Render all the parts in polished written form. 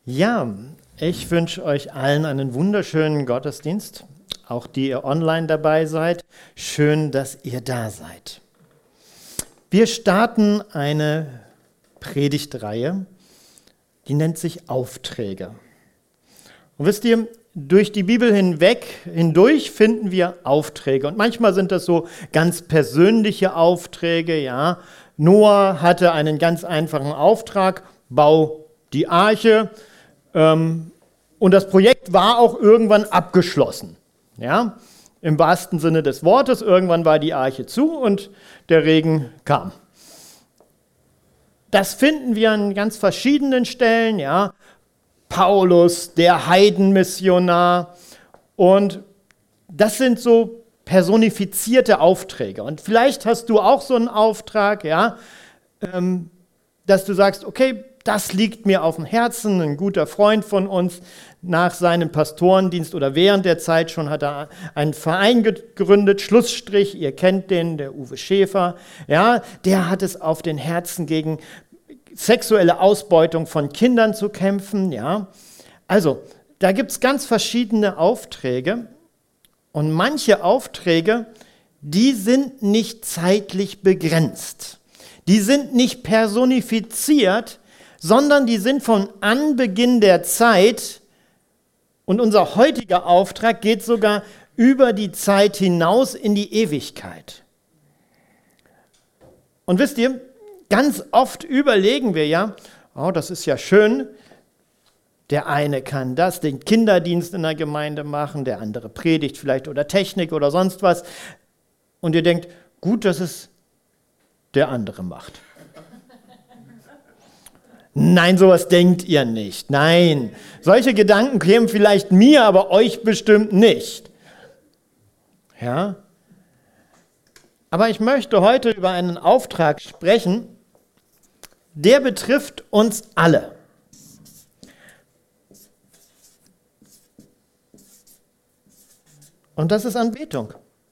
Ja, ich wünsche euch allen einen wunderschönen Gottesdienst, auch die ihr online dabei seid. Schön, dass ihr da seid. Wir starten eine Predigtreihe, die nennt sich Aufträge. Und wisst ihr, durch die Bibel hindurch finden wir Aufträge. Und manchmal sind das so ganz persönliche Aufträge, ja. Noah hatte einen ganz einfachen Auftrag, bau die Arche. Und das Projekt war auch irgendwann abgeschlossen. Ja? Im wahrsten Sinne des Wortes, irgendwann war die Arche zu und der Regen kam. Das finden wir an ganz verschiedenen Stellen. Ja? Paulus, der Heidenmissionar. Und das sind so personifizierte Aufträge. Und vielleicht hast du auch so einen Auftrag, ja? Dass du sagst, okay, das liegt mir auf dem Herzen. Ein guter Freund von uns, nach seinem Pastorendienst oder während der Zeit schon, hat er einen Verein gegründet, Schlussstrich, ihr kennt den, der Uwe Schäfer. Ja, der hat es auf den Herzen, gegen sexuelle Ausbeutung von Kindern zu kämpfen. Ja. Also, da gibt es ganz verschiedene Aufträge. Und manche Aufträge, die sind nicht zeitlich begrenzt. Die sind nicht personifiziert, sondern die sind von Anbeginn der Zeit, und unser heutiger Auftrag geht sogar über die Zeit hinaus in die Ewigkeit. Und wisst ihr, ganz oft überlegen wir ja, oh, das ist ja schön, der eine kann das, den Kinderdienst in der Gemeinde machen, der andere predigt vielleicht oder Technik oder sonst was. Und ihr denkt, gut, dass es der andere macht. Nein, sowas denkt ihr nicht. Nein, solche Gedanken kämen vielleicht mir, aber euch bestimmt nicht. Ja? Aber ich möchte heute über einen Auftrag sprechen, der betrifft uns alle. Und das ist Anbetung.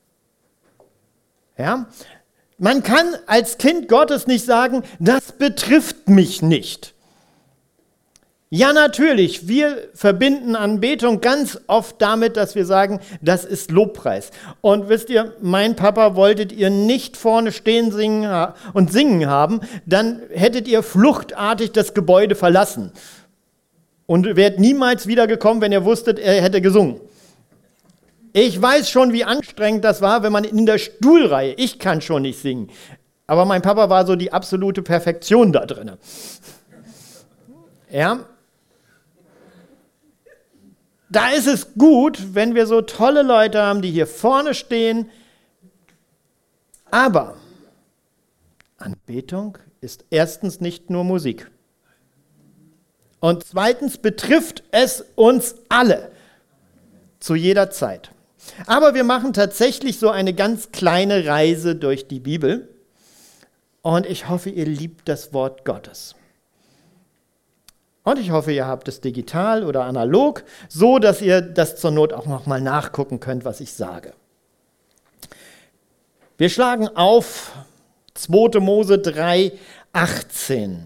Ja? Man kann als Kind Gottes nicht sagen, das betrifft mich nicht. Ja, natürlich, wir verbinden Anbetung ganz oft damit, dass wir sagen, das ist Lobpreis. Und wisst ihr, mein Papa wolltet ihr nicht vorne stehen und singen haben, dann hättet ihr fluchtartig das Gebäude verlassen. Und wärt niemals wiedergekommen, wenn ihr wusstet, er hätte gesungen. Ich weiß schon, wie anstrengend das war, wenn man in der Stuhlreihe, ich kann schon nicht singen, aber mein Papa war so die absolute Perfektion da drin. Ja. Da ist es gut, wenn wir so tolle Leute haben, die hier vorne stehen, aber Anbetung ist erstens nicht nur Musik und zweitens betrifft es uns alle zu jeder Zeit. Aber wir machen tatsächlich so eine ganz kleine Reise durch die Bibel und ich hoffe, ihr liebt das Wort Gottes. Und ich hoffe, ihr habt es digital oder analog, so dass ihr das zur Not auch nochmal nachgucken könnt, was ich sage. Wir schlagen auf 2. Mose 3,18.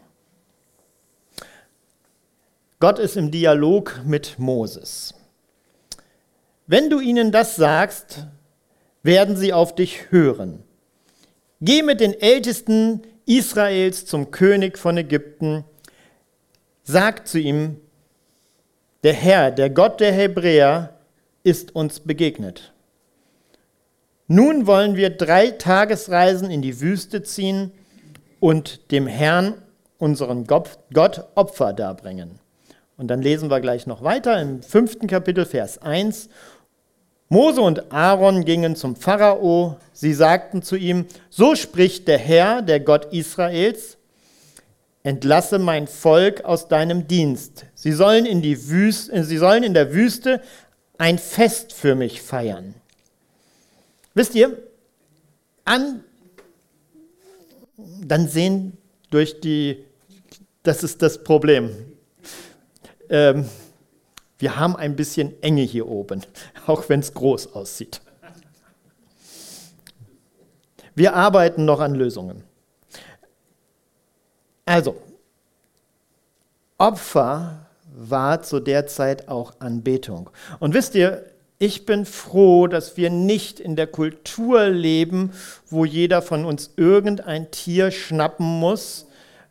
Gott ist im Dialog mit Moses. Wenn du ihnen das sagst, werden sie auf dich hören. Geh mit den Ältesten Israels zum König von Ägypten. Sag zu ihm, der Herr, der Gott der Hebräer, ist uns begegnet. Nun wollen wir 3 Tagesreisen in die Wüste ziehen und dem Herrn, unseren Gott, Opfer darbringen. Und dann lesen wir gleich noch weiter im 5. Kapitel, Vers 1. Mose und Aaron gingen zum Pharao. Sie sagten zu ihm, so spricht der Herr, der Gott Israels, entlasse mein Volk aus deinem Dienst. Sie sollen in der Wüste ein Fest für mich feiern. Wisst ihr, dann sehen das ist das Problem. Wir haben ein bisschen Enge hier oben, auch wenn es groß aussieht. Wir arbeiten noch an Lösungen. Also, Opfer war zu der Zeit auch Anbetung. Und wisst ihr, ich bin froh, dass wir nicht in der Kultur leben, wo jeder von uns irgendein Tier schnappen muss,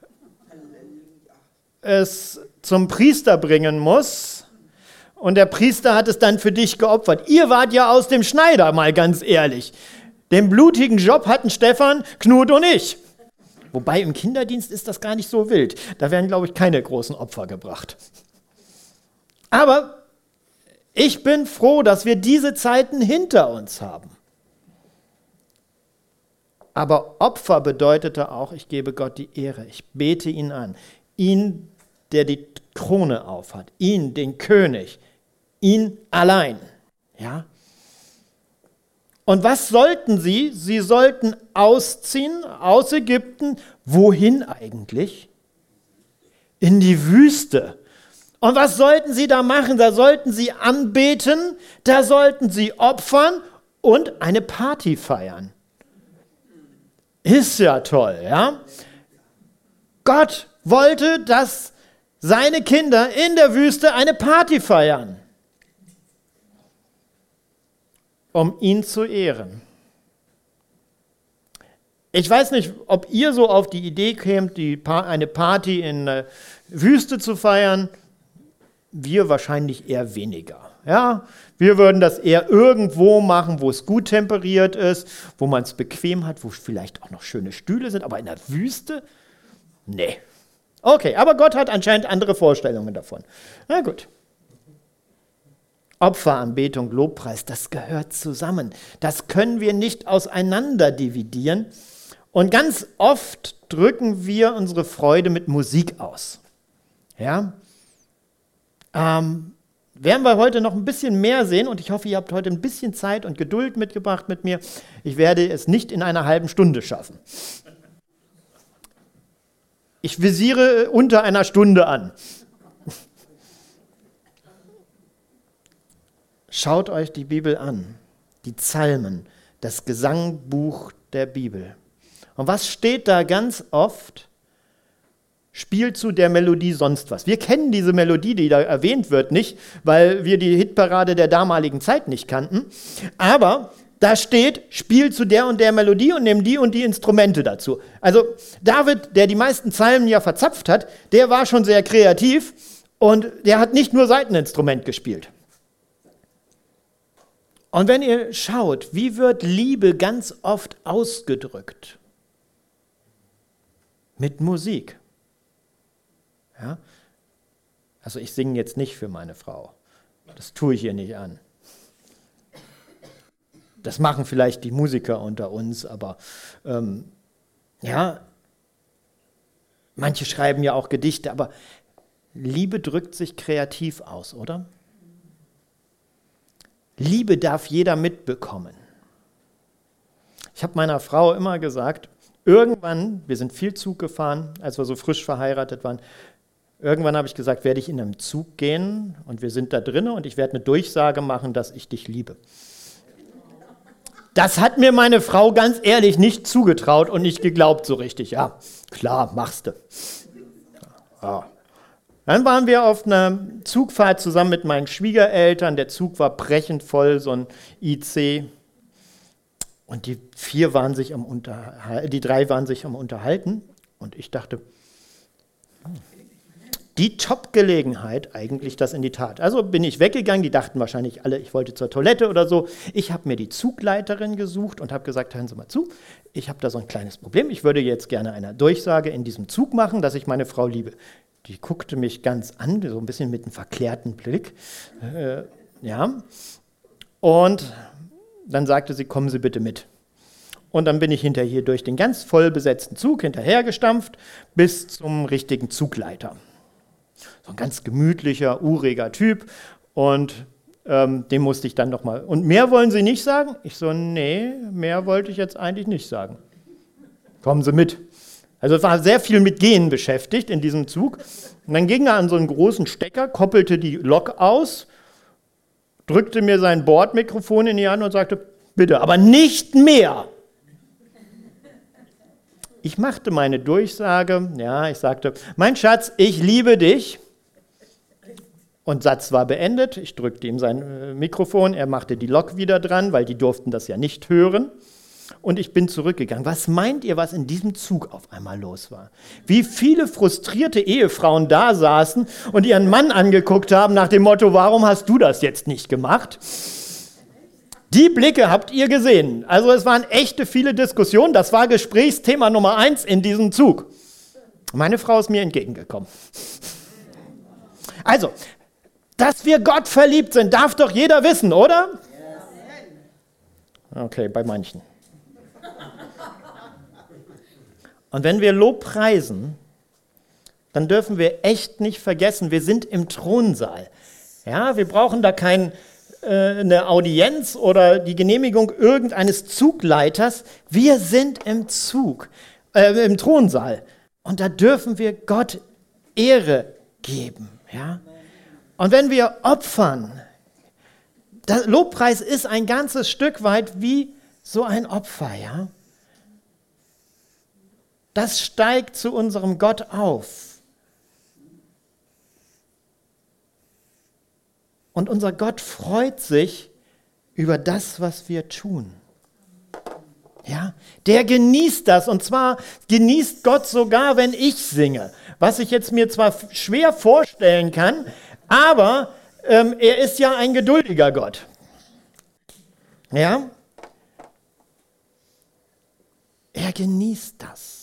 es zum Priester bringen muss und der Priester hat es dann für dich geopfert. Ihr wart ja aus dem Schneider, mal ganz ehrlich. Den blutigen Job hatten Stefan, Knut und ich. Wobei im Kinderdienst ist das gar nicht so wild. Da werden, glaube ich, keine großen Opfer gebracht. Aber ich bin froh, dass wir diese Zeiten hinter uns haben. Aber Opfer bedeutete auch, ich gebe Gott die Ehre, ich bete ihn an. Ihn, der die Krone aufhat, ihn, den König, ihn allein. Ja? Und was sollten sie? Sie sollten ausziehen aus Ägypten. Wohin eigentlich? In die Wüste. Und was sollten sie da machen? Da sollten sie anbeten, da sollten sie opfern und eine Party feiern. Ist ja toll, ja? Gott wollte, dass seine Kinder in der Wüste eine Party feiern, um ihn zu ehren. Ich weiß nicht, ob ihr so auf die Idee kämt, eine Party in der Wüste zu feiern. Wir wahrscheinlich eher weniger. Ja? Wir würden das eher irgendwo machen, wo es gut temperiert ist, wo man es bequem hat, wo vielleicht auch noch schöne Stühle sind, aber in der Wüste? Nee. Okay, aber Gott hat anscheinend andere Vorstellungen davon. Na gut. Opfer, Anbetung, Lobpreis, das gehört zusammen. Das können wir nicht auseinander dividieren. Und ganz oft drücken wir unsere Freude mit Musik aus. Ja? Werden wir heute noch ein bisschen mehr sehen und ich hoffe, ihr habt heute ein bisschen Zeit und Geduld mitgebracht mit mir. Ich werde es nicht in einer halben Stunde schaffen. Ich visiere unter einer Stunde an. Schaut euch die Bibel an, die Psalmen, das Gesangbuch der Bibel. Und was steht da ganz oft? Spiel zu der Melodie sonst was. Wir kennen diese Melodie, die da erwähnt wird, nicht, weil wir die Hitparade der damaligen Zeit nicht kannten. Aber da steht, spiel zu der und der Melodie und nimm die und die Instrumente dazu. Also David, der die meisten Psalmen ja verzapft hat, der war schon sehr kreativ und der hat nicht nur Saiteninstrument gespielt. Und wenn ihr schaut, wie wird Liebe ganz oft ausgedrückt? Mit Musik. Ja? Also ich singe jetzt nicht für meine Frau. Das tue ich ihr nicht an. Das machen vielleicht die Musiker unter uns, aber ja, manche schreiben ja auch Gedichte, aber Liebe drückt sich kreativ aus, oder? Liebe darf jeder mitbekommen. Ich habe meiner Frau immer gesagt, irgendwann, wir sind viel Zug gefahren, als wir so frisch verheiratet waren, irgendwann habe ich gesagt, werde ich in einem Zug gehen und wir sind da drin und ich werde eine Durchsage machen, dass ich dich liebe. Das hat mir meine Frau ganz ehrlich nicht zugetraut und nicht geglaubt so richtig. Ja, klar, machst du. Ja. Dann waren wir auf einer Zugfahrt zusammen mit meinen Schwiegereltern. Der Zug war brechend voll, so ein IC. Und die drei waren sich am Unterhalten. Und ich dachte, die Top-Gelegenheit eigentlich das in die Tat. Also bin ich weggegangen, die dachten wahrscheinlich alle, ich wollte zur Toilette oder so. Ich habe mir die Zugleiterin gesucht und habe gesagt, hören Sie mal zu, ich habe da so ein kleines Problem. Ich würde jetzt gerne eine Durchsage in diesem Zug machen, dass ich meine Frau liebe. Die guckte mich ganz an, so ein bisschen mit einem verklärten Blick. Ja. Und dann sagte sie, kommen Sie bitte mit. Und dann bin ich hinterher durch den ganz voll besetzten Zug hinterhergestampft bis zum richtigen Zugleiter. So ein ganz gemütlicher, uriger Typ. Und dem musste ich dann nochmal. Und mehr wollen Sie nicht sagen? Ich so, nee, mehr wollte ich jetzt eigentlich nicht sagen. Kommen Sie mit. Also es war sehr viel mit Gehen beschäftigt in diesem Zug. Und dann ging er an so einen großen Stecker, koppelte die Lok aus, drückte mir sein Bordmikrofon in die Hand und sagte, bitte, aber nicht mehr. Ich machte meine Durchsage, ja, ich sagte, mein Schatz, ich liebe dich. Und Satz war beendet. Ich drückte ihm sein Mikrofon, er machte die Lok wieder dran, weil die durften das ja nicht hören. Und ich bin zurückgegangen. Was meint ihr, was in diesem Zug auf einmal los war? Wie viele frustrierte Ehefrauen da saßen und ihren Mann angeguckt haben nach dem Motto, warum hast du das jetzt nicht gemacht? Die Blicke habt ihr gesehen. Also es waren echte viele Diskussionen. Das war Gesprächsthema Nummer 1 in diesem Zug. Meine Frau ist mir entgegengekommen. Also, dass wir Gott verliebt sind, darf doch jeder wissen, oder? Okay, bei manchen. Und wenn wir Lob preisen, dann dürfen wir echt nicht vergessen, wir sind im Thronsaal. Ja, wir brauchen da keine Audienz oder die Genehmigung irgendeines Zugleiters. Wir sind im Thronsaal. Und da dürfen wir Gott Ehre geben. Ja? Und wenn wir opfern, der Lobpreis ist ein ganzes Stück weit wie so ein Opfer, ja. Das steigt zu unserem Gott auf. Und unser Gott freut sich über das, was wir tun. Ja, der genießt das, und zwar genießt Gott sogar, wenn ich singe. Was ich jetzt mir zwar schwer vorstellen kann, aber er ist ja ein geduldiger Gott. Ja? Er genießt das.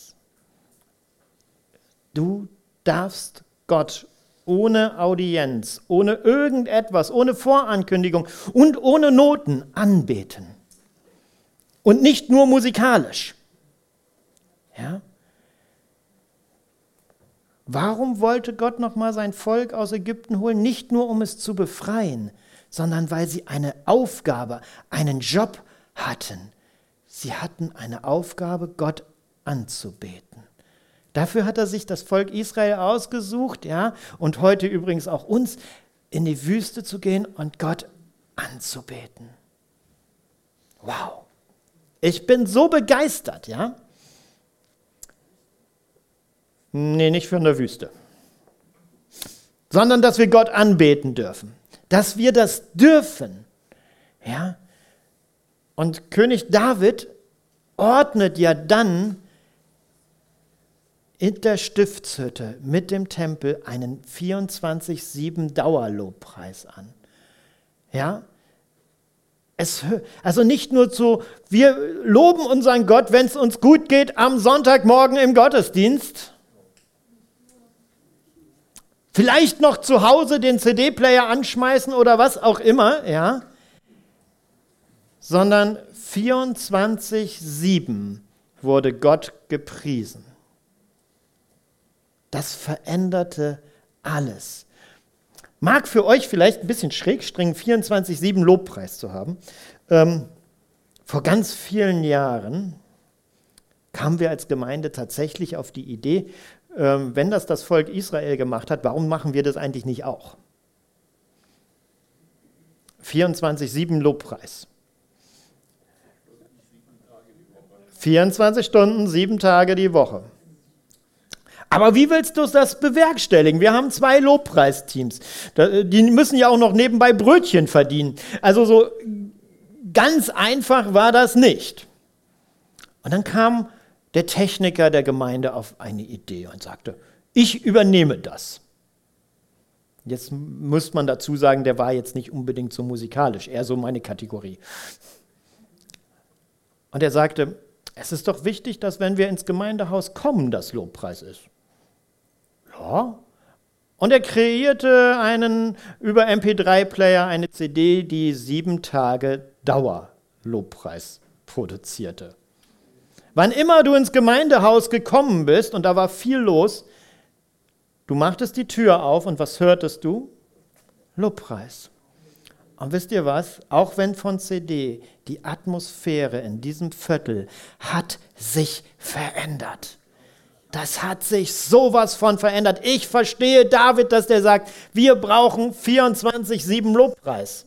Du darfst Gott ohne Audienz, ohne irgendetwas, ohne Vorankündigung und ohne Noten anbeten. Und nicht nur musikalisch. Ja? Warum wollte Gott nochmal sein Volk aus Ägypten holen? Nicht nur, um es zu befreien, sondern weil sie eine Aufgabe, einen Job hatten. Sie hatten eine Aufgabe, Gott anzubeten. Dafür hat er sich das Volk Israel ausgesucht, ja, und heute übrigens auch uns, in die Wüste zu gehen und Gott anzubeten. Wow. Ich bin so begeistert, ja. Nee, nicht von der Wüste. Sondern, dass wir Gott anbeten dürfen. Dass wir das dürfen, ja. Und König David ordnet ja dann in der Stiftshütte mit dem Tempel einen 24/7 Dauerlobpreis an. Ja? Also nicht nur so, wir loben unseren Gott, wenn es uns gut geht, am Sonntagmorgen im Gottesdienst. Vielleicht noch zu Hause den CD-Player anschmeißen oder was auch immer, ja. Sondern 24/7 wurde Gott gepriesen. Das veränderte alles. Mag für euch vielleicht ein bisschen schräg streng 24/7 Lobpreis zu haben. Vor ganz vielen Jahren kamen wir als Gemeinde tatsächlich auf die Idee, wenn das Volk Israel gemacht hat, warum machen wir das eigentlich nicht auch? 24/7 Lobpreis. 24 Stunden, 7 Tage die Woche. Aber wie willst du das bewerkstelligen? Wir haben 2 Lobpreisteams. Die müssen ja auch noch nebenbei Brötchen verdienen. Also so ganz einfach war das nicht. Und dann kam der Techniker der Gemeinde auf eine Idee und sagte, ich übernehme das. Jetzt muss man dazu sagen, der war jetzt nicht unbedingt so musikalisch, eher so meine Kategorie. Und er sagte, es ist doch wichtig, dass wenn wir ins Gemeindehaus kommen, das Lobpreis ist. Ja. Und er kreierte über MP3-Player eine CD, die 7 Tage Dauerlobpreis produzierte. Wann immer du ins Gemeindehaus gekommen bist und da war viel los, du machtest die Tür auf und was hörtest du? Lobpreis. Und wisst ihr was? Auch wenn von CD, die Atmosphäre in diesem Viertel hat sich verändert. Das hat sich sowas von verändert. Ich verstehe David, dass der sagt, wir brauchen 24/7 Lobpreis.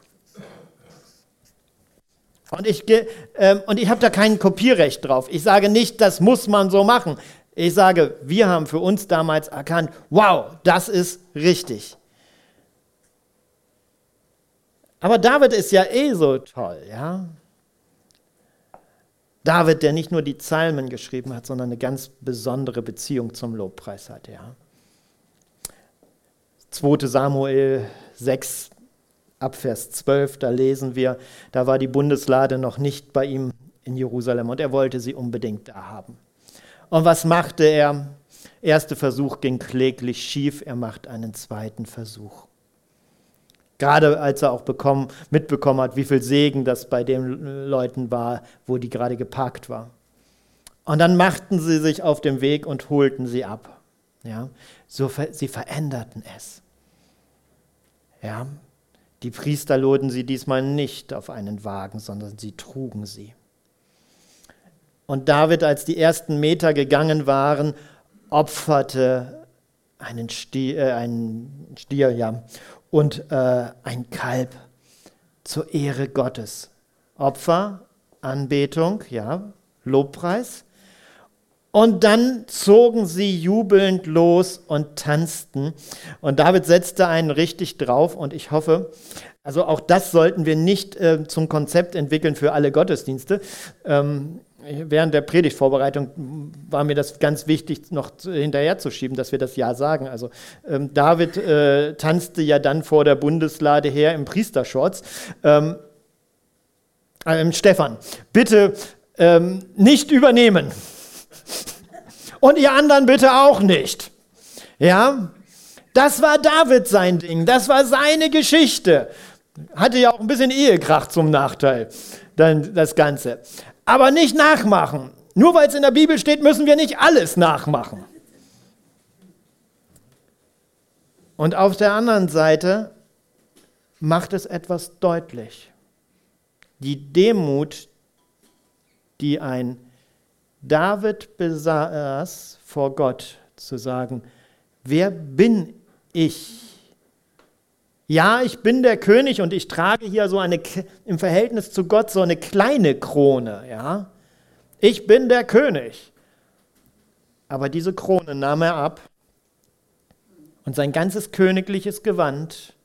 Und ich habe da kein Kopierrecht drauf. Ich sage nicht, das muss man so machen. Ich sage, wir haben für uns damals erkannt, wow, das ist richtig. Aber David ist ja so toll, ja. David, der nicht nur die Psalmen geschrieben hat, sondern eine ganz besondere Beziehung zum Lobpreis hat, ja. 2. Samuel 6, ab Vers 12, da lesen wir, da war die Bundeslade noch nicht bei ihm in Jerusalem und er wollte sie unbedingt da haben. Und was machte er? Erster Versuch ging kläglich schief, er macht einen zweiten Versuch. Gerade als er auch mitbekommen hat, wie viel Segen das bei den Leuten war, wo die gerade geparkt war. Und dann machten sie sich auf den Weg und holten sie ab. Ja, sie veränderten es. Ja, die Priester luden sie diesmal nicht auf einen Wagen, sondern sie trugen sie. Und David, als die ersten Meter gegangen waren, opferte einen Stier, und ein Kalb zur Ehre Gottes. Opfer, Anbetung, ja, Lobpreis. Und dann zogen sie jubelnd los und tanzten. Und David setzte einen richtig drauf. Und ich hoffe, also auch das sollten wir nicht zum Konzept entwickeln für alle Gottesdienste. Während der Predigtvorbereitung war mir das ganz wichtig, noch hinterherzuschieben, dass wir das Ja sagen. Also David tanzte ja dann vor der Bundeslade her im Priestershorts. Stefan, bitte nicht übernehmen. Und ihr anderen bitte auch nicht. Ja, das war David sein Ding, das war seine Geschichte. Hatte ja auch ein bisschen Ehekrach zum Nachteil, dann das Ganze. Aber nicht nachmachen. Nur weil es in der Bibel steht, müssen wir nicht alles nachmachen. Und auf der anderen Seite macht es etwas deutlich. Die Demut, die ein David besaß, vor Gott zu sagen, wer bin ich? Ja, ich bin der König und ich trage hier so im Verhältnis zu Gott so eine kleine Krone, ja. Ich bin der König. Aber diese Krone nahm er ab und sein ganzes königliches Gewand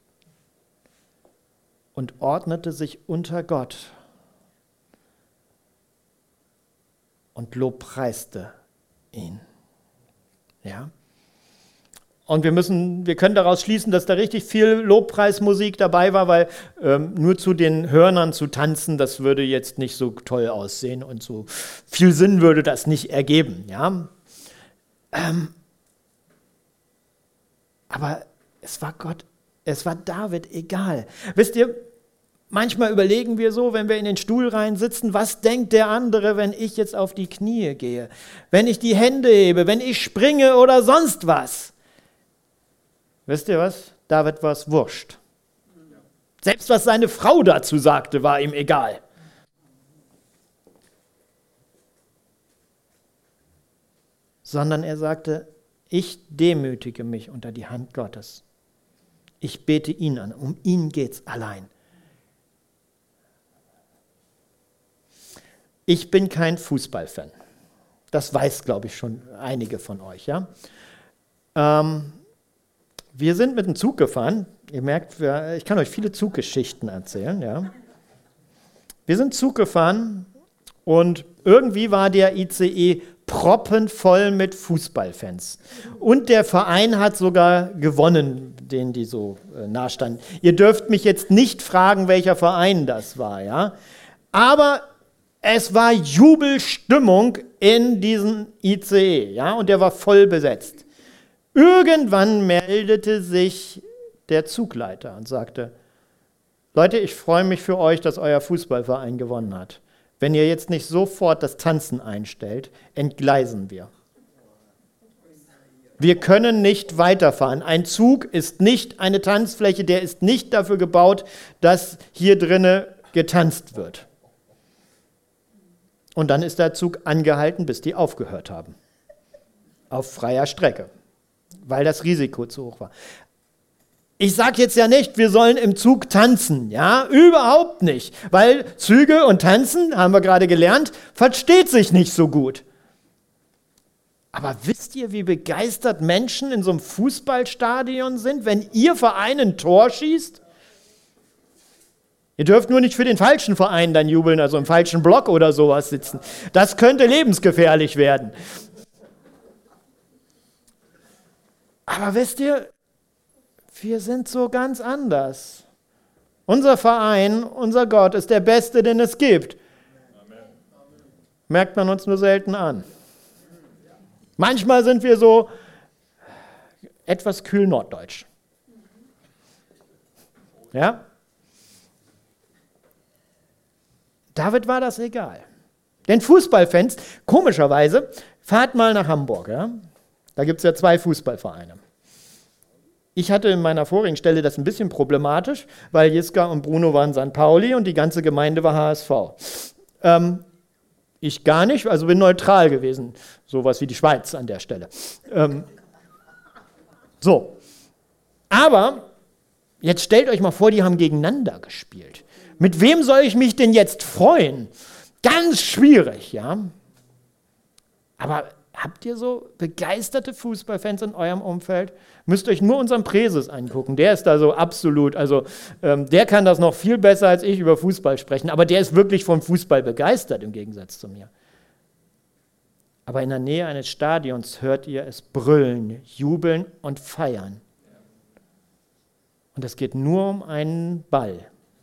und ordnete sich unter Gott und lobpreiste ihn. Ja. Und wir können daraus schließen, dass da richtig viel Lobpreismusik dabei war, weil nur zu den Hörnern zu tanzen, das würde jetzt nicht so toll aussehen und so viel Sinn würde das nicht ergeben. Ja? Aber es war Gott, es war David egal. Wisst ihr, manchmal überlegen wir so, wenn wir in den Stuhl rein sitzen, was denkt der andere, wenn ich jetzt auf die Knie gehe, wenn ich die Hände hebe, wenn ich springe oder sonst was. Wisst ihr was? David war es wurscht. Selbst was seine Frau dazu sagte, war ihm egal. Sondern er sagte, ich demütige mich unter die Hand Gottes. Ich bete ihn an, um ihn geht's allein. Ich bin kein Fußballfan. Das weiß, glaube ich, schon einige von euch, ja. Wir sind mit dem Zug gefahren. Ihr merkt, ich kann euch viele Zuggeschichten erzählen. Ja. Wir sind Zug gefahren und irgendwie war der ICE proppenvoll mit Fußballfans. Und der Verein hat sogar gewonnen, denen die so nah standen. Ihr dürft mich jetzt nicht fragen, welcher Verein das war. Ja. Aber es war Jubelstimmung in diesem ICE. Ja, und der war voll besetzt. Irgendwann meldete sich der Zugleiter und sagte, Leute, ich freue mich für euch, dass euer Fußballverein gewonnen hat. Wenn ihr jetzt nicht sofort das Tanzen einstellt, entgleisen wir. Wir können nicht weiterfahren. Ein Zug ist nicht eine Tanzfläche, der ist nicht dafür gebaut, dass hier drinnen getanzt wird. Und dann ist der Zug angehalten, bis die aufgehört haben. Auf freier Strecke. Weil das Risiko zu hoch war. Ich sage jetzt ja nicht, wir sollen im Zug tanzen, ja, überhaupt nicht, weil Züge und Tanzen, haben wir gerade gelernt, versteht sich nicht so gut. Aber wisst ihr, wie begeistert Menschen in so einem Fußballstadion sind, wenn ihr Verein ein Tor schießt? Ihr dürft nur nicht für den falschen Verein dann jubeln, also im falschen Block oder sowas sitzen. Das könnte lebensgefährlich werden. Aber wisst ihr, wir sind so ganz anders. Unser Verein, unser Gott ist der Beste, den es gibt. Merkt man uns nur selten an. Manchmal sind wir so etwas kühl norddeutsch. Ja? David war das egal. Den Fußballfans, komischerweise, fahrt mal nach Hamburg. Ja? Da gibt es ja 2 Fußballvereine. Ich hatte in meiner vorigen Stelle das ein bisschen problematisch, weil Jiska und Bruno waren St. Pauli und die ganze Gemeinde war HSV. Ich gar nicht, also bin neutral gewesen. Sowas wie die Schweiz an der Stelle. So. Aber jetzt stellt euch mal vor, die haben gegeneinander gespielt. Mit wem soll ich mich denn jetzt freuen? Ganz schwierig, ja. Aber habt ihr so begeisterte Fußballfans in eurem Umfeld? Müsst euch nur unseren Präses angucken. Der ist da so absolut, also der kann das noch viel besser als ich über Fußball sprechen. Aber der ist wirklich vom Fußball begeistert im Gegensatz zu mir. Aber in der Nähe eines Stadions hört ihr es brüllen, jubeln und feiern. Und es geht nur um einen Ball.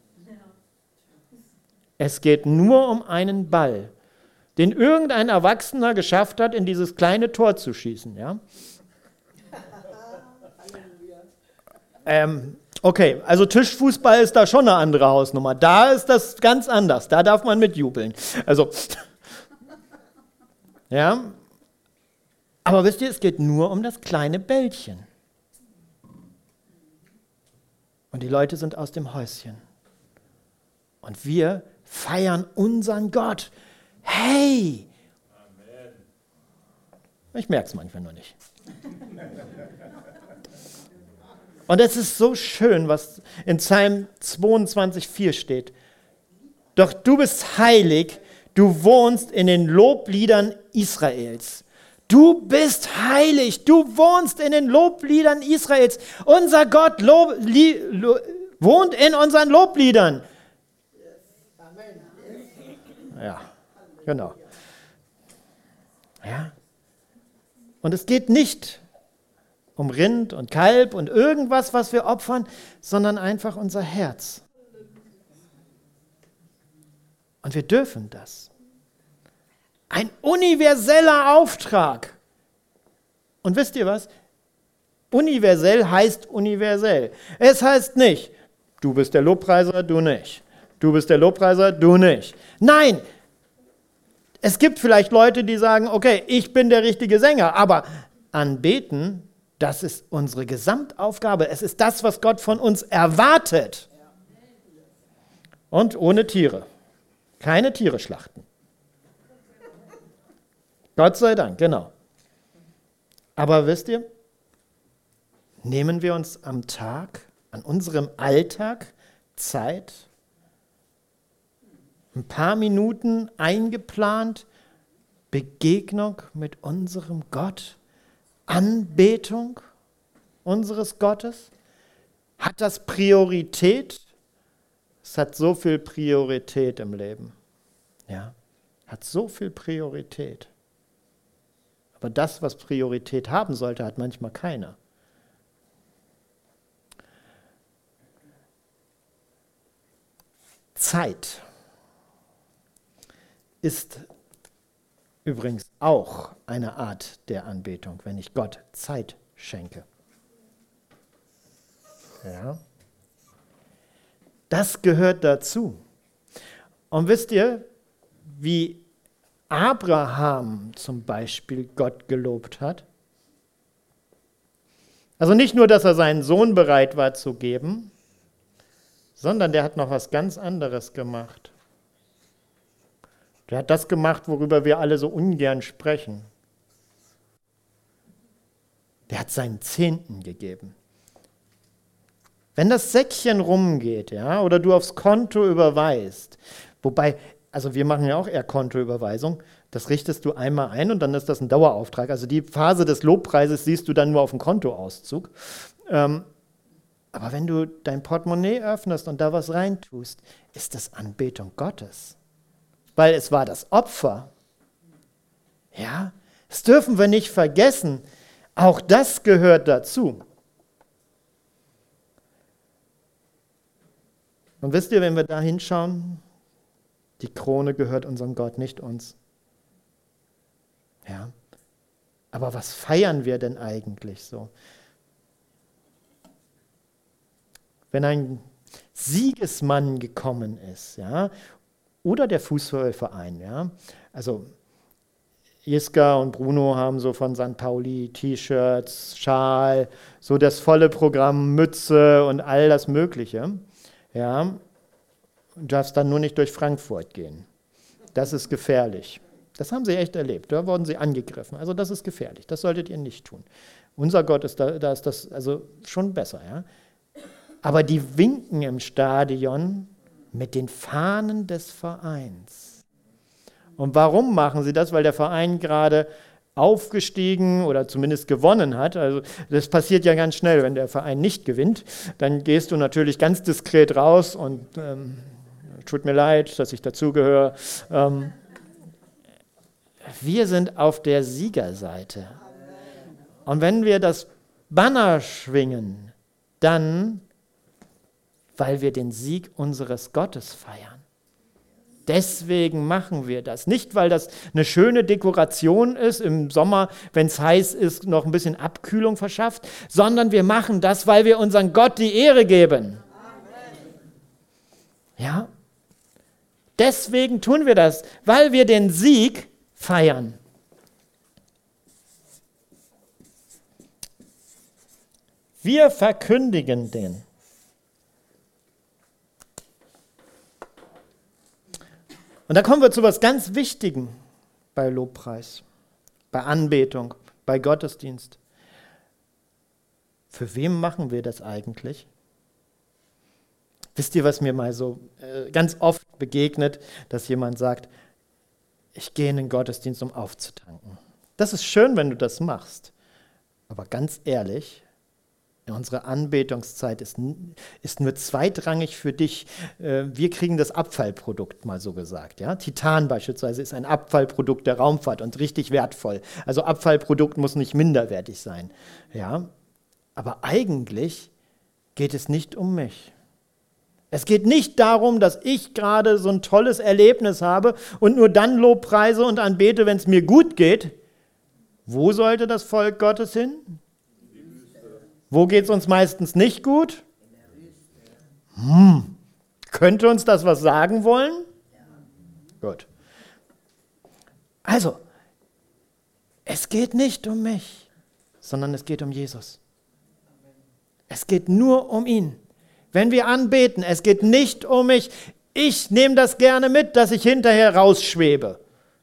Es geht nur um einen Ball, den irgendein Erwachsener geschafft hat, in dieses kleine Tor zu schießen. Ja? Okay, also Tischfußball ist da schon eine andere Hausnummer. Da ist das ganz anders. Da darf man mitjubeln. Also, ja. Aber wisst ihr, es geht nur um das kleine Bällchen. Und die Leute sind aus dem Häuschen. Und wir feiern unseren Gott. Hey! Amen. Ich merke es manchmal nur nicht. Und es ist so schön, was in Psalm 22,4 steht. Doch du bist heilig, du wohnst in den Lobliedern Israels. Du bist heilig, du wohnst in den Lobliedern Israels. Unser Gott wohnt in unseren Lobliedern. Ja, genau. Ja. Und es geht nicht um Rind und Kalb und irgendwas, was wir opfern, sondern einfach unser Herz. Und wir dürfen das. Ein universeller Auftrag. Und wisst ihr was? Universell heißt universell. Es heißt nicht, du bist der Lobpreiser, du nicht. Du bist der Lobpreiser, du nicht. Nein, es gibt vielleicht Leute, die sagen, okay, ich bin der richtige Sänger, aber anbeten, das ist unsere Gesamtaufgabe. Es ist das, was Gott von uns erwartet. Und ohne Tiere. Keine Tiere schlachten. Gott sei Dank, genau. Aber wisst ihr, nehmen wir uns am Tag, an unserem Alltag Zeit, ein paar Minuten eingeplant, Begegnung mit unserem Gott, Anbetung unseres Gottes? Hat das Priorität? Es hat so viel Priorität im Leben. Ja, hat so viel Priorität. Aber das, was Priorität haben sollte, hat manchmal keiner. Zeit ist übrigens auch eine Art der Anbetung, wenn ich Gott Zeit schenke. Ja. Das gehört dazu. Und wisst ihr, wie Abraham zum Beispiel Gott gelobt hat? Also nicht nur, dass er seinen Sohn bereit war zu geben, sondern der hat noch was ganz anderes gemacht. Der hat das gemacht, worüber wir alle so ungern sprechen. Der hat seinen Zehnten gegeben. Wenn das Säckchen rumgeht, ja, oder du aufs Konto überweist, wobei, also wir machen ja auch eher Kontoüberweisung, das richtest du einmal ein und dann ist das ein Dauerauftrag. Also die Phase des Lobpreises siehst du dann nur auf dem Kontoauszug. Aber Aber wenn du dein Portemonnaie öffnest und da was reintust, ist das Anbetung Gottes. Weil es war das Opfer. Ja, das dürfen wir nicht vergessen. Auch das gehört dazu. Und wisst ihr, wenn wir da hinschauen, die Krone gehört unserem Gott, nicht uns. Ja. Aber was feiern wir denn eigentlich so? Wenn ein Siegesmann gekommen ist, ja, oder der Fußballverein, ja, also Jiska und Bruno haben so von St. Pauli T-Shirts, Schal, so das volle Programm, Mütze und all das Mögliche. Ja, du darfst dann nur nicht durch Frankfurt gehen. Das ist gefährlich. Das haben sie echt erlebt. Da wurden sie angegriffen. Also das ist gefährlich. Das solltet ihr nicht tun. Unser Gott ist da ist das also schon besser. Ja? Aber die winken im Stadion mit den Fahnen des Vereins. Und warum machen sie das? Weil der Verein gerade aufgestiegen oder zumindest gewonnen hat. Also das passiert ja ganz schnell, wenn der Verein nicht gewinnt. Dann gehst du natürlich ganz diskret raus und tut mir leid, dass ich dazugehöre. Wir sind auf der Siegerseite. Und wenn wir das Banner schwingen, dann, weil wir den Sieg unseres Gottes feiern. Deswegen machen wir das. Nicht, weil das eine schöne Dekoration ist, im Sommer, wenn es heiß ist, noch ein bisschen Abkühlung verschafft, sondern wir machen das, weil wir unseren Gott die Ehre geben. Ja? Deswegen tun wir das, weil wir den Sieg feiern. Wir verkündigen den. Und da kommen wir zu etwas ganz Wichtigem bei Lobpreis, bei Anbetung, bei Gottesdienst. Für wem machen wir das eigentlich? Wisst ihr, was mir mal so ganz oft begegnet, dass jemand sagt, ich gehe in den Gottesdienst, um aufzutanken. Das ist schön, wenn du das machst. Aber ganz ehrlich, unsere Anbetungszeit ist nur zweitrangig für dich. Wir kriegen das Abfallprodukt, mal so gesagt. Ja? Titan beispielsweise ist ein Abfallprodukt der Raumfahrt und richtig wertvoll. Also Abfallprodukt muss nicht minderwertig sein. Ja? Aber eigentlich geht es nicht um mich. Es geht nicht darum, dass ich gerade so ein tolles Erlebnis habe und nur dann Lobpreise und anbete, wenn es mir gut geht. Wo sollte das Volk Gottes hin? Wo geht es uns meistens nicht gut? Könnte uns das was sagen wollen? Gut. Also, es geht nicht um mich, sondern es geht um Jesus. Es geht nur um ihn. Wenn wir anbeten, es geht nicht um mich. Ich nehme das gerne mit, dass ich hinterher rausschwebe.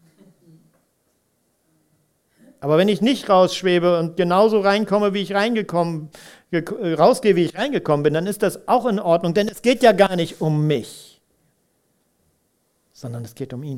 Aber wenn ich nicht rausschwebe und genauso reinkomme, wie ich rausgehe, wie ich reingekommen bin, dann ist das auch in Ordnung, denn es geht ja gar nicht um mich, sondern es geht um ihn.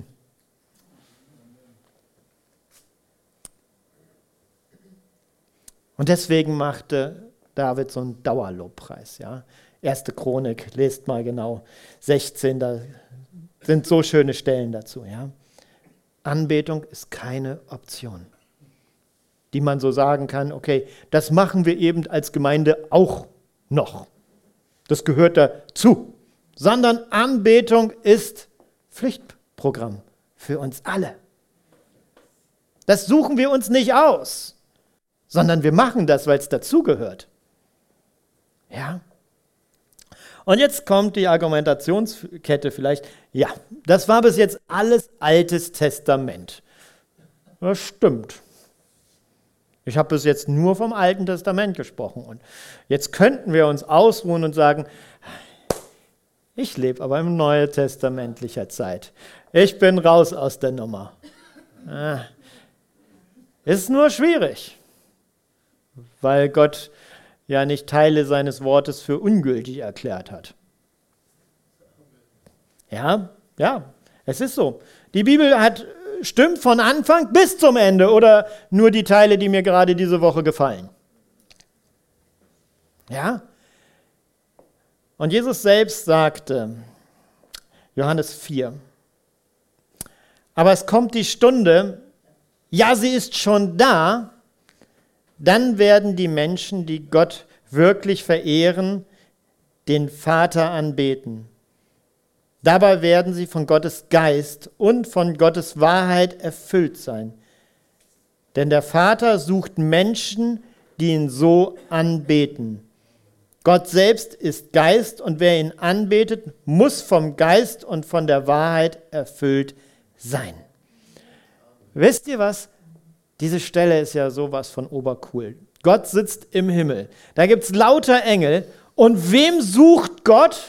Und deswegen machte David so einen Dauerlobpreis. Ja? 1. Chronik, lest mal genau, 16, da sind so schöne Stellen dazu. Ja? Anbetung ist keine Option, die man so sagen kann, okay, das machen wir eben als Gemeinde auch noch. Das gehört dazu. Sondern Anbetung ist Pflichtprogramm für uns alle. Das suchen wir uns nicht aus, sondern wir machen das, weil es dazugehört. Ja? Und jetzt kommt die Argumentationskette vielleicht. Ja, das war bis jetzt alles Altes Testament. Das stimmt. Ich habe bis jetzt nur vom Alten Testament gesprochen. Und jetzt könnten wir uns ausruhen und sagen, ich lebe aber in neutestamentlicher Zeit. Ich bin raus aus der Nummer. Ist nur schwierig, weil Gott ja nicht Teile seines Wortes für ungültig erklärt hat. Ja, es ist so. Die Bibel stimmt von Anfang bis zum Ende oder nur die Teile, die mir gerade diese Woche gefallen. Ja? Und Jesus selbst sagte, Johannes 4, aber es kommt die Stunde, ja, sie ist schon da, dann werden die Menschen, die Gott wirklich verehren, den Vater anbeten. Dabei werden sie von Gottes Geist und von Gottes Wahrheit erfüllt sein. Denn der Vater sucht Menschen, die ihn so anbeten. Gott selbst ist Geist und wer ihn anbetet, muss vom Geist und von der Wahrheit erfüllt sein. Wisst ihr was? Diese Stelle ist ja sowas von obercool. Gott sitzt im Himmel. Da gibt es lauter Engel. Und wem sucht Gott?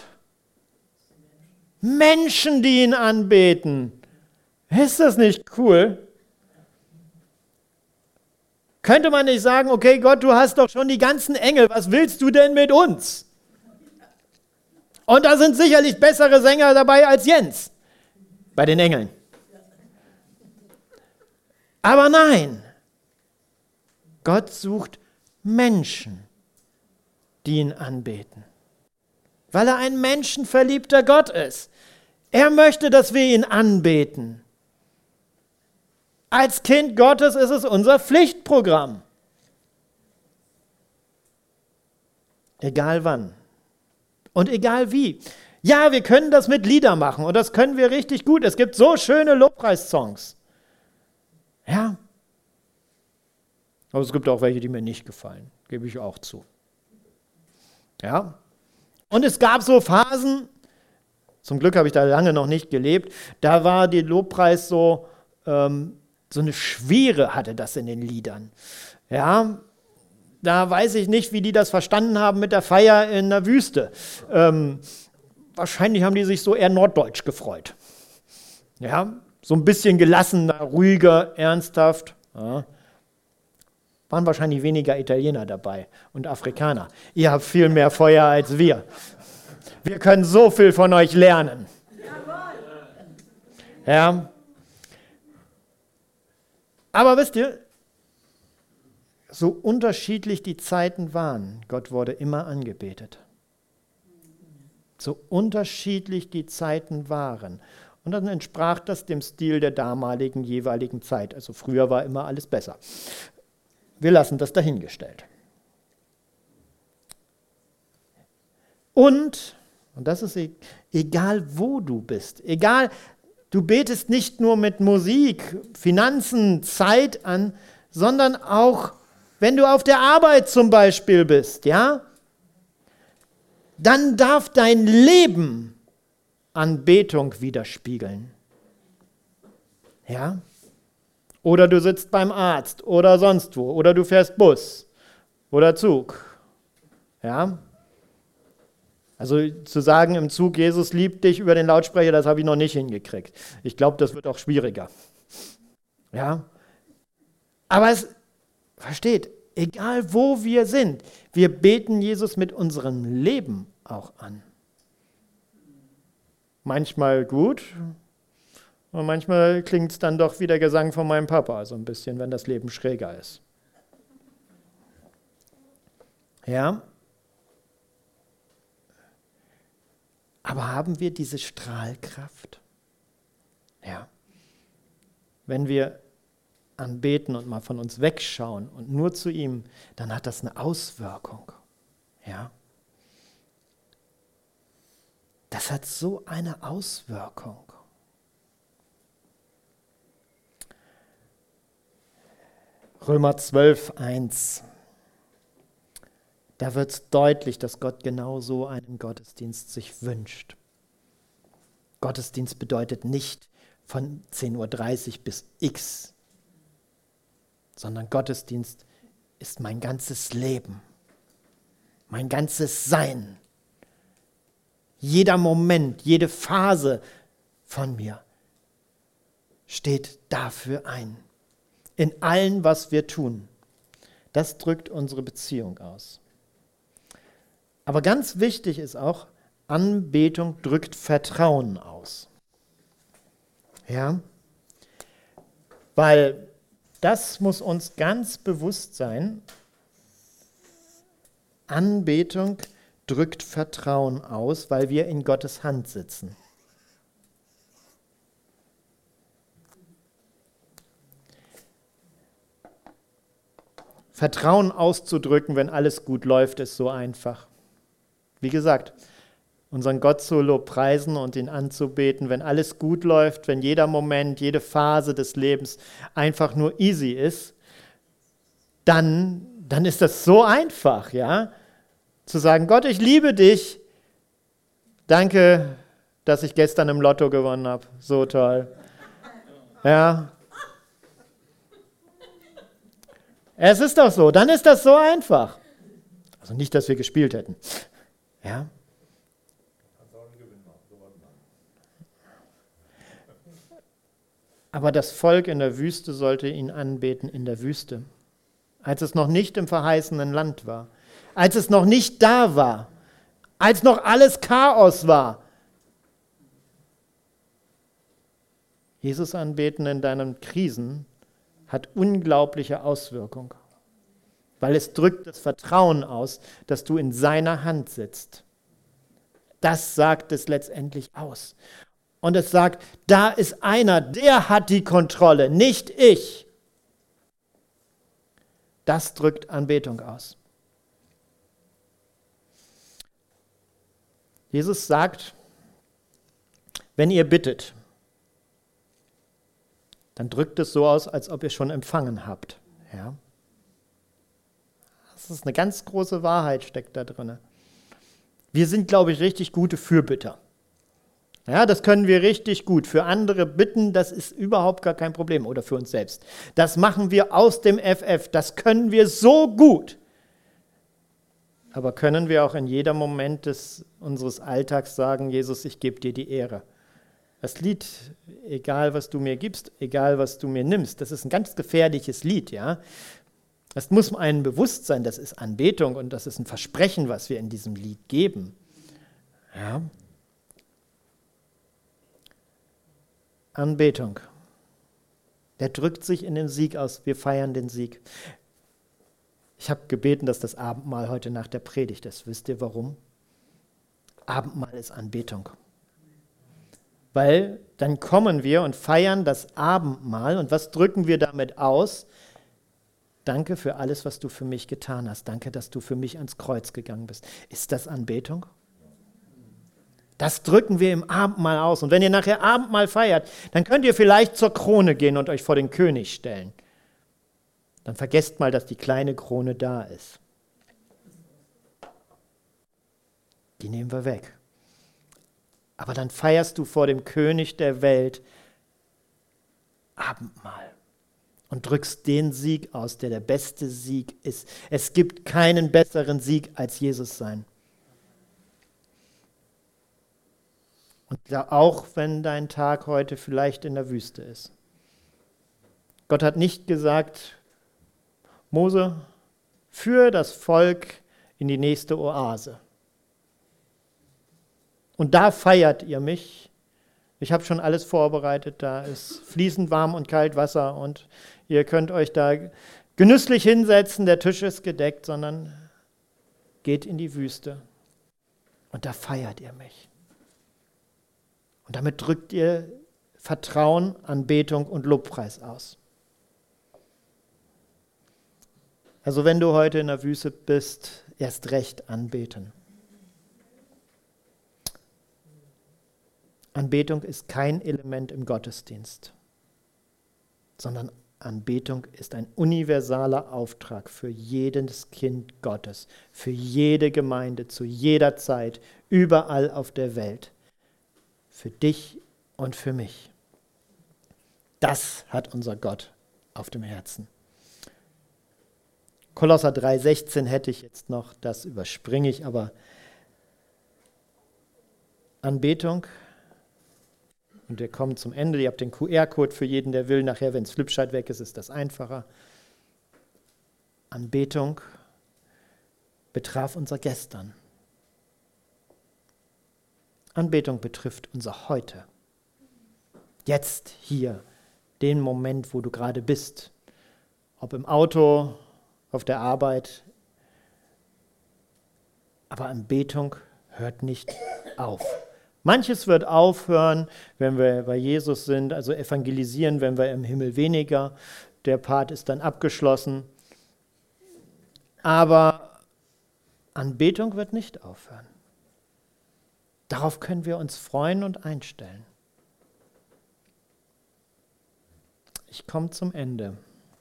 Menschen, die ihn anbeten. Ist das nicht cool? Könnte man nicht sagen, okay Gott, du hast doch schon die ganzen Engel, was willst du denn mit uns? Und da sind sicherlich bessere Sänger dabei als Jens bei den Engeln. Aber nein, Gott sucht Menschen, die ihn anbeten, weil er ein menschenverliebter Gott ist. Er möchte, dass wir ihn anbeten. Als Kind Gottes ist es unser Pflichtprogramm. Egal wann und egal wie. Ja, wir können das mit Liedern machen und das können wir richtig gut. Es gibt so schöne Lobpreissongs. Ja. Aber es gibt auch welche, die mir nicht gefallen. Gebe ich auch zu. Ja. Und es gab so Phasen, zum Glück habe ich da lange noch nicht gelebt, da war der Lobpreis so eine Schwere hatte das in den Liedern. Ja, da weiß ich nicht, wie die das verstanden haben mit der Feier in der Wüste. Wahrscheinlich haben die sich so eher norddeutsch gefreut. Ja, so ein bisschen gelassener, ruhiger, ernsthaft. Ja. Waren wahrscheinlich weniger Italiener dabei und Afrikaner. Ihr habt viel mehr Feuer als wir. Wir können so viel von euch lernen. Ja. Aber wisst ihr, so unterschiedlich die Zeiten waren, Gott wurde immer angebetet. So unterschiedlich die Zeiten waren. Und dann entsprach das dem Stil der damaligen, jeweiligen Zeit. Also früher war immer alles besser. Wir lassen das dahingestellt. Und das ist egal, wo du bist, egal, du betest nicht nur mit Musik, Finanzen, Zeit an, sondern auch, wenn du auf der Arbeit zum Beispiel bist, ja, dann darf dein Leben Anbetung widerspiegeln. Ja? Oder du sitzt beim Arzt oder sonst wo, oder du fährst Bus oder Zug. Ja? Also zu sagen im Zug, Jesus liebt dich über den Lautsprecher, das habe ich noch nicht hingekriegt. Ich glaube, das wird auch schwieriger. Ja? Aber es, versteht, egal wo wir sind, wir beten Jesus mit unserem Leben auch an. Manchmal gut und manchmal klingt es dann doch wie der Gesang von meinem Papa, so ein bisschen, wenn das Leben schräger ist. Ja? Aber haben wir diese Strahlkraft? Ja. Wenn wir anbeten und mal von uns wegschauen und nur zu ihm, dann hat das eine Auswirkung. Ja. Das hat so eine Auswirkung. Römer 12, 1. Da wird es deutlich, dass Gott genau so einen Gottesdienst sich wünscht. Gottesdienst bedeutet nicht von 10:30 Uhr bis X, sondern Gottesdienst ist mein ganzes Leben, mein ganzes Sein. Jeder Moment, jede Phase von mir steht dafür ein. In allem, was wir tun. Das drückt unsere Beziehung aus. Aber ganz wichtig ist auch, Anbetung drückt Vertrauen aus. Ja? Weil das muss uns ganz bewusst sein. Anbetung drückt Vertrauen aus, weil wir in Gottes Hand sitzen. Vertrauen auszudrücken, wenn alles gut läuft, ist so einfach. Wie gesagt, unseren Gott zu lobpreisen und ihn anzubeten, wenn alles gut läuft, wenn jeder Moment, jede Phase des Lebens einfach nur easy ist, dann ist das so einfach, ja? Zu sagen, Gott, ich liebe dich. Danke, dass ich gestern im Lotto gewonnen habe. So toll. Ja. Es ist doch so, dann ist das so einfach. Also nicht, dass wir gespielt hätten. Ja. Aber das Volk in der Wüste sollte ihn anbeten in der Wüste, als es noch nicht im verheißenen Land war, als es noch nicht da war, als noch alles Chaos war. Jesus anbeten in deinen Krisen hat unglaubliche Auswirkungen, weil es drückt das Vertrauen aus, dass du in seiner Hand sitzt. Das sagt es letztendlich aus. Und es sagt, da ist einer, der hat die Kontrolle, nicht ich. Das drückt Anbetung aus. Jesus sagt, wenn ihr bittet, dann drückt es so aus, als ob ihr schon empfangen habt. Ja? Das ist eine ganz große Wahrheit, steckt da drin. Wir sind, glaube ich, richtig gute Fürbitter. Ja, das können wir richtig gut. Für andere bitten, das ist überhaupt gar kein Problem. Oder für uns selbst. Das machen wir aus dem FF. Das können wir so gut. Aber können wir auch in jedem Moment unseres Alltags sagen, Jesus, ich gebe dir die Ehre. Das Lied, egal was du mir gibst, egal was du mir nimmst, das ist ein ganz gefährliches Lied, ja. Das muss einem bewusst sein, das ist Anbetung und das ist ein Versprechen, was wir in diesem Lied geben. Ja. Anbetung. Der drückt sich in den Sieg aus. Wir feiern den Sieg. Ich habe gebeten, dass das Abendmahl heute nach der Predigt ist. Wisst ihr warum? Abendmahl ist Anbetung. Weil dann kommen wir und feiern das Abendmahl. Und was drücken wir damit aus? Danke für alles, was du für mich getan hast. Danke, dass du für mich ans Kreuz gegangen bist. Ist das Anbetung? Das drücken wir im Abendmahl aus. Und wenn ihr nachher Abendmahl feiert, dann könnt ihr vielleicht zur Krone gehen und euch vor den König stellen. Dann vergesst mal, dass die kleine Krone da ist. Die nehmen wir weg. Aber dann feierst du vor dem König der Welt Abendmahl und drückst den Sieg aus, der beste Sieg ist. Es gibt keinen besseren Sieg als Jesus sein. Und auch wenn dein Tag heute vielleicht in der Wüste ist. Gott hat nicht gesagt, Mose, führe das Volk in die nächste Oase. Und da feiert ihr mich. Ich habe schon alles vorbereitet. Da ist fließend warm und kalt Wasser und ihr könnt euch da genüsslich hinsetzen. Der Tisch ist gedeckt, sondern geht in die Wüste. Und da feiert ihr mich. Und damit drückt ihr Vertrauen, Anbetung und Lobpreis aus. Also wenn du heute in der Wüste bist, erst recht anbeten. Anbetung ist kein Element im Gottesdienst, sondern Anbetung ist ein universaler Auftrag für jedes Kind Gottes, für jede Gemeinde, zu jeder Zeit, überall auf der Welt, für dich und für mich. Das hat unser Gott auf dem Herzen. Kolosser 3,16 hätte ich jetzt noch, das überspringe ich, aber Anbetung. Und wir kommen zum Ende. Ihr habt den QR-Code für jeden, der will. Nachher, wenn das Flipchart weg ist, ist das einfacher. Anbetung betraf unser Gestern. Anbetung betrifft unser Heute. Jetzt, hier, den Moment, wo du gerade bist. Ob im Auto, auf der Arbeit, Aber Anbetung hört nicht auf. Manches wird aufhören, wenn wir bei Jesus sind, also evangelisieren, wenn wir im Himmel weniger. Der Part ist dann abgeschlossen. Aber Anbetung wird nicht aufhören. Darauf können wir uns freuen und einstellen. Ich komme zum Ende.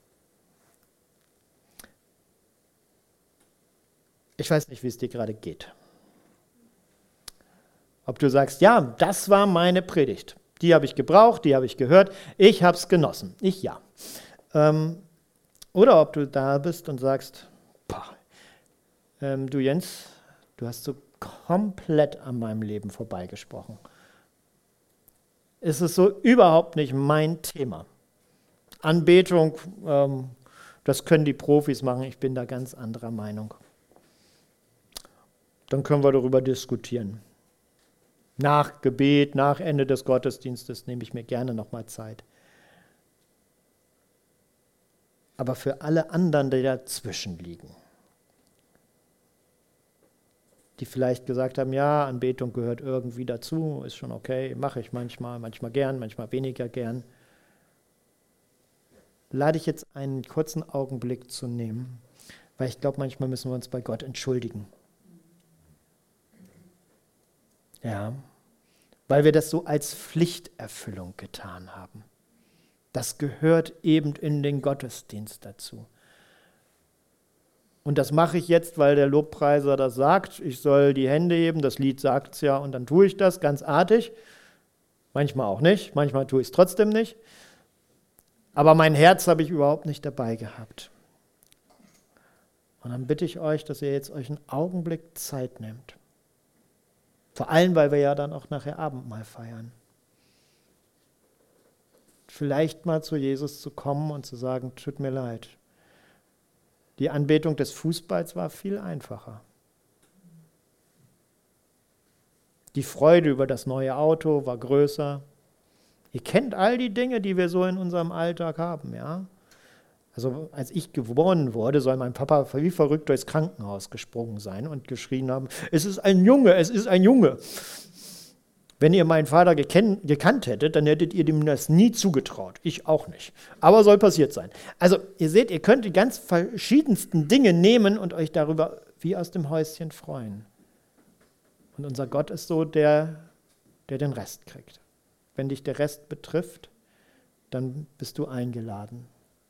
Ich weiß nicht, wie es dir gerade geht. Ob du sagst, ja, das war meine Predigt. Die habe ich gebraucht, die habe ich gehört, ich habe es genossen. Ich ja. Oder ob du da bist und sagst, du Jens, du hast so komplett an meinem Leben vorbeigesprochen. Es ist so überhaupt nicht mein Thema. Anbetung, das können die Profis machen, ich bin da ganz anderer Meinung. Dann können wir darüber diskutieren. Nach Gebet, nach Ende des Gottesdienstes nehme ich mir gerne nochmal Zeit. Aber für alle anderen, die dazwischen liegen, die vielleicht gesagt haben, ja, Anbetung gehört irgendwie dazu, ist schon okay, mache ich manchmal gern, manchmal weniger gern, lade ich jetzt einen kurzen Augenblick zu nehmen, weil ich glaube, manchmal müssen wir uns bei Gott entschuldigen. Ja, weil wir das so als Pflichterfüllung getan haben. Das gehört eben in den Gottesdienst dazu. Und das mache ich jetzt, weil der Lobpreiser das sagt. Ich soll die Hände heben, das Lied sagt es ja, und dann tue ich das ganz artig. Manchmal auch nicht, manchmal tue ich es trotzdem nicht. Aber mein Herz habe ich überhaupt nicht dabei gehabt. Und dann bitte ich euch, dass ihr jetzt euch einen Augenblick Zeit nehmt. Vor allem, weil wir ja dann auch nachher Abendmahl feiern. Vielleicht mal zu Jesus zu kommen und zu sagen, tut mir leid. Die Anbetung des Fußballs war viel einfacher. Die Freude über das neue Auto war größer. Ihr kennt all die Dinge, die wir so in unserem Alltag haben, ja? Also als ich geboren wurde, soll mein Papa wie verrückt durchs Krankenhaus gesprungen sein und geschrien haben, es ist ein Junge, es ist ein Junge. Wenn ihr meinen Vater gekannt hättet, dann hättet ihr ihm das nie zugetraut. Ich auch nicht. Aber soll passiert sein. Also ihr seht, ihr könnt die ganz verschiedensten Dinge nehmen und euch darüber wie aus dem Häuschen freuen. Und unser Gott ist so der den Rest kriegt. Wenn dich der Rest betrifft, dann bist du eingeladen,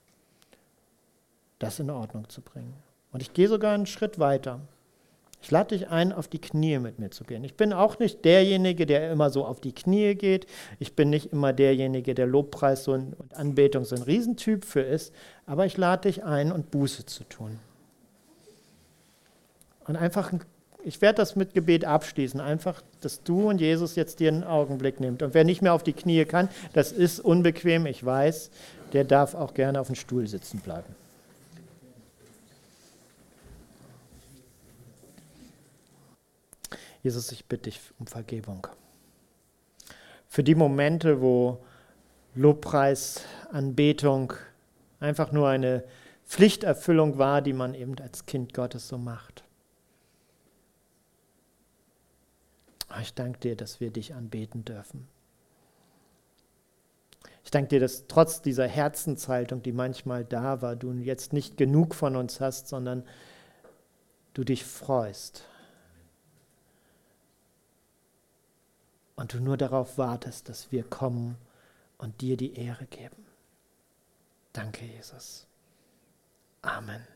das in Ordnung zu bringen. Und ich gehe sogar einen Schritt weiter. Ich lade dich ein, auf die Knie mit mir zu gehen. Ich bin auch nicht derjenige, der immer so auf die Knie geht. Ich bin nicht immer derjenige, der Lobpreis und Anbetung so ein Riesentyp für ist. Aber ich lade dich ein, und Buße zu tun. Und einfach, ich werde das mit Gebet abschließen. Einfach, dass du und Jesus jetzt dir einen Augenblick nimmt. Und wer nicht mehr auf die Knie kann, das ist unbequem, ich weiß, der darf auch gerne auf dem Stuhl sitzen bleiben. Jesus, ich bitte dich um Vergebung. Für die Momente, wo Lobpreis, Anbetung einfach nur eine Pflichterfüllung war, die man eben als Kind Gottes so macht. Ich danke dir, dass wir dich anbeten dürfen. Ich danke dir, dass trotz dieser Herzenshaltung, die manchmal da war, du jetzt nicht genug von uns hast, sondern du dich freust. Und du nur darauf wartest, dass wir kommen und dir die Ehre geben. Danke, Jesus. Amen.